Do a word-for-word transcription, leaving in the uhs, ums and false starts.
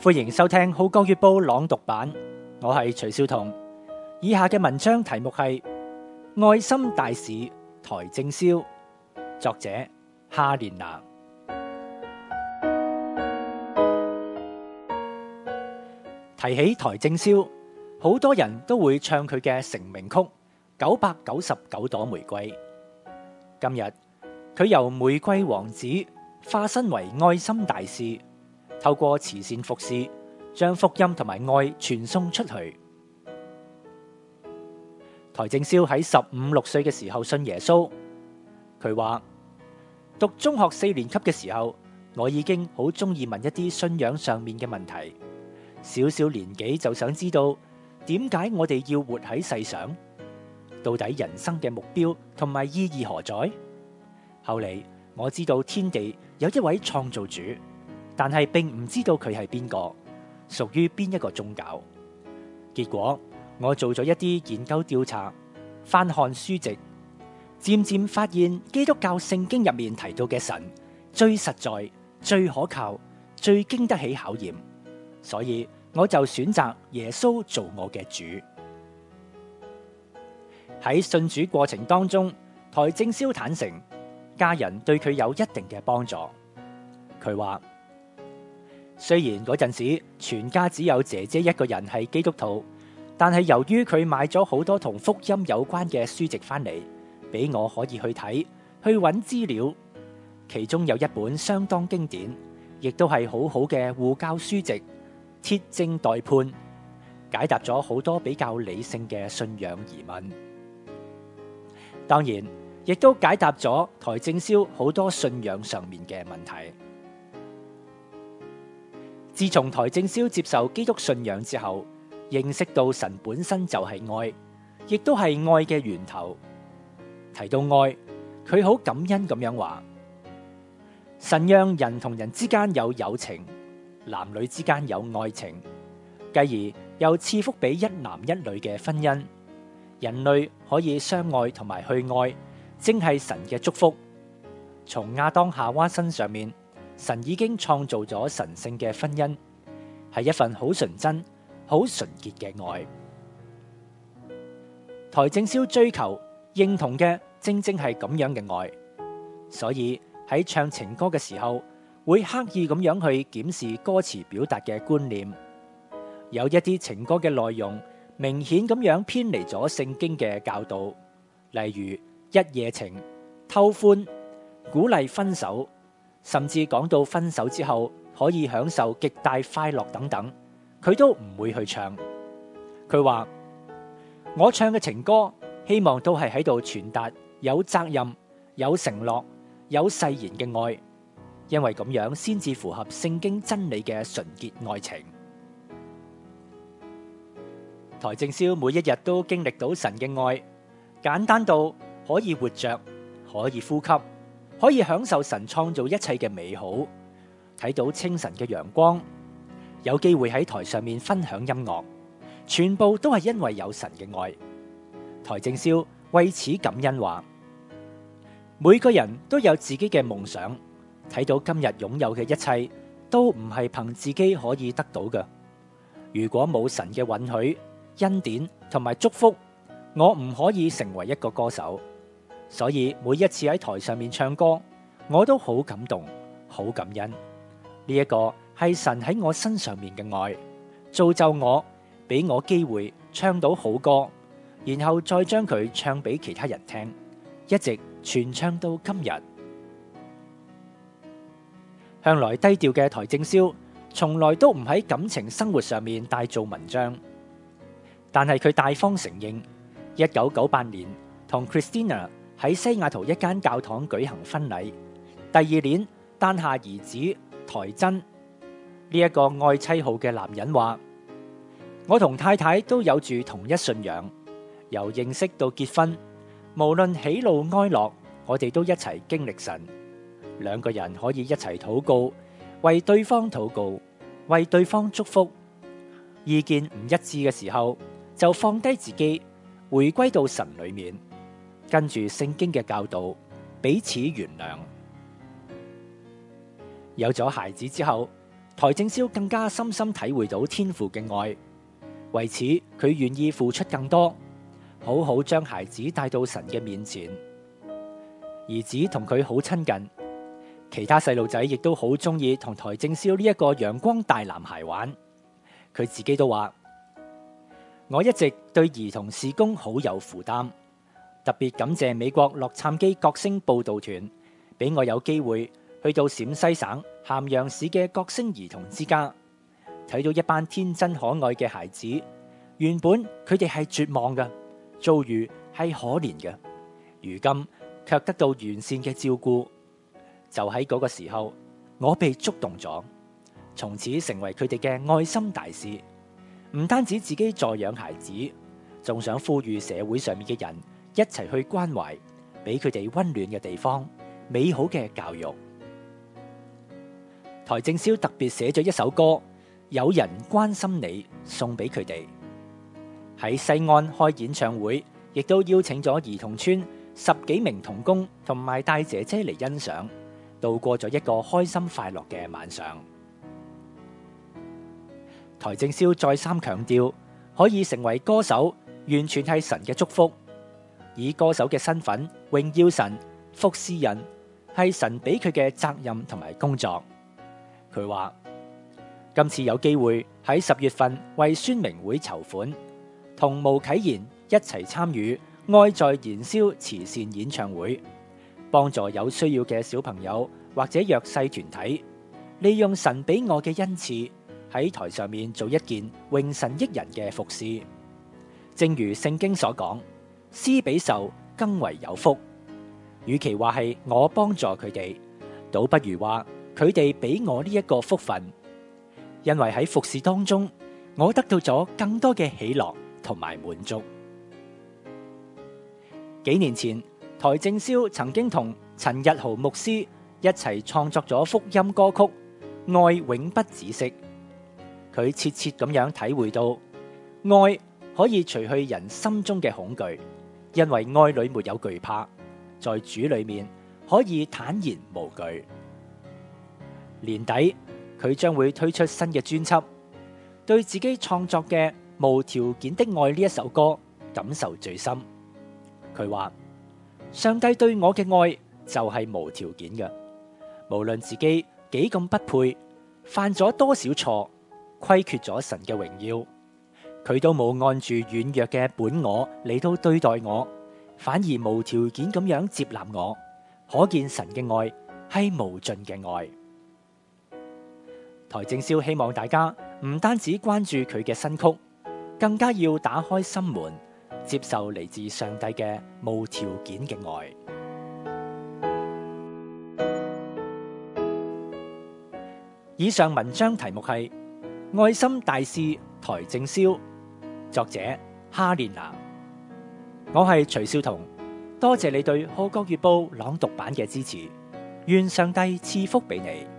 歡迎收聽《號角月報》朗讀版，我係徐少彤。以下嘅文章題目係《愛心大使台正宵》，作者哈蓮娜。提起台正宵，好多人都會唱佢嘅成名曲《九百九十九朵玫瑰》。今日佢由玫瑰王子化身為愛心大使，透過慈善服侍，將福音同埋愛傳送出去。台正宵喺十五六歲嘅時候信耶穌。佢話讀中學四年級嘅時候，我已經好中意問一啲信仰上面嘅問題。小小年紀就想知道點解我哋要活喺世上，到底人生嘅目標同埋意義何在？後嚟我知道天地有一位創造主，但係並唔知道佢係邊個，屬於邊一個宗教。結果我做咗一啲研究調查，翻看書籍，漸漸發現基督教聖經入面提到嘅神最實在、最可靠、最經得起考驗，所以我就選擇耶穌做我嘅主。喺信主過程當中，台正宵坦承家人對佢有一定嘅幫助。佢話雖然嗰陣時全家只有姐姐一個人係基督徒，但係由於佢買咗好多同福音有關嘅書籍翻嚟，俾我可以去睇、去揾資料。其中有一本相當經典，亦都係好好嘅護教書籍《鐵證待判》，解答咗好多比較理性嘅信仰疑問。當然，亦都解答咗台正宵好多信仰上面嘅問題。自從台正宵接受基督信仰之後，認識到神本身就係愛，亦都係愛嘅源頭。提到愛，佢好感恩咁樣話：神讓人同人之間有友情，男女之間有愛情，繼而又賜福俾一男一女嘅婚姻，人類可以相愛同埋去愛，正係神嘅祝福。從亞當夏娃身上面，神已經創造咗神聖嘅婚姻，係一份好純真、好純潔嘅愛。台正宵追求、認同嘅正正係咁樣嘅愛，所以喺唱情歌嘅時候，會刻意咁樣去檢視歌詞表達嘅觀念。有一啲情歌嘅內容明顯咁樣偏離咗聖經嘅教導，例如一夜情、偷歡、鼓勵分手，甚至講到分手之後可以享受極大快樂等等，佢都唔會去唱。佢話：我唱嘅情歌希望都係喺度傳達有責任、有承諾、有誓言嘅愛，因為咁樣先至符合聖經真理嘅純潔愛情。台正宵每一日都經歷到神嘅愛，簡單到可以活着，可以呼吸，可以享受神創造一切嘅美好，睇到清晨嘅陽光，有機會喺台上面分享音樂，全部都係因為有神嘅愛。台正宵為此感恩話：每個人都有自己嘅夢想，睇到今日擁有嘅一切都唔係憑自己可以得到嘅。如果冇神嘅允許、恩典同埋祝福，我唔可以成為一個歌手。所以每一次喺台上面唱歌，我都好感動，好感恩。呢一個係神喺我身上面嘅愛，造就我，俾我機會唱到好歌，然後再將佢唱俾其他人聽，一直傳唱到今日。向來低調嘅台正宵，從來都唔喺感情生活上面大做文章，但係佢大方承認，一九九八年同 Christina 喺西雅圖一間教堂舉行婚禮，第二年誕下兒子台真。呢、這、一個愛妻號嘅男人話：我同太太都有住同一信仰，由認識到結婚，無論喜怒哀樂，我哋都一齊經歷神。兩個人可以一齊禱告，為對方禱告，為對方祝福。意見唔一致嘅時候，就放低自己，回歸到神裏面，跟住聖經嘅教導，彼此原諒。有咗孩子之後， 台正宵更加深深體會到天父嘅愛，為此佢願意付出更多，好好將孩子帶到神嘅面前。兒子同佢好親近，其他細路仔亦都好中意同台正宵呢一個陽光大男孩玩。佢自己都話：我一直對兒童事工好有負擔，特別感謝美國洛杉磯國星報道團，俾我有機會去到陝西省咸陽市嘅國星兒童之家，睇到一班天真可愛嘅孩子。原本佢哋係絕望嘅，遭遇係可憐嘅，如今卻得到完善嘅照顧。就喺嗰個時候，我被觸動咗，從此成為佢哋嘅愛心大使。唔單止自己助養孩子，仲想呼籲社會上面嘅人一齊去關懷，俾佢哋溫暖嘅地方，美好嘅教育。台正宵特別寫咗一首歌《有人關心你》，送俾佢哋。喺西安開演唱會，亦都邀請咗兒童村十幾名童工同埋大姐姐嚟欣賞，度過咗一個開心快樂嘅晚上。台正宵再三強調，可以成為歌手，完全係神嘅祝福。以歌手嘅身份榮耀神、服侍人，係神俾佢嘅責任同埋工作。佢話今次有機會喺十月份為宣明會籌款，同毛啟賢一齊參與愛在燃燒慈善演唱會，幫助有需要嘅小朋友或者弱勢團體，利用神俾我嘅恩賜喺台上面做一件榮神益人嘅服事。正如聖經所講，施比受更為有福。與其話係我幫助佢哋，倒不如話佢哋俾我呢一個福分，因為喺服事當中，我得到咗更多嘅喜樂同埋滿足。幾年前，台正宵曾經同陳日豪牧師一齊創作咗福音歌曲《愛永不止息》。佢切切咁樣體會到，愛可以除去人心中嘅恐懼，因為愛裏沒有懼怕，在主裏面可以坦然無懼。年底佢將會推出新嘅專輯，對自己創作嘅《無條件的愛》呢一首歌感受最深。佢話：上帝對我嘅愛就係無條件嘅，無論自己幾咁不配，犯咗多少錯，虧缺咗神嘅榮耀，佢都冇按住軟弱嘅本我嚟到對待我，反而無條件咁樣接納我，可見神嘅愛係無盡嘅愛。台正宵希望大家唔單止關注佢嘅新曲，更加要打開心門，接受嚟自上帝嘅無條件嘅愛。以上文章題目係愛心大使台正宵，作者哈蓮娜。我係徐少彤，多謝你對《號角月報》朗讀版嘅支持，願上帝賜福俾你。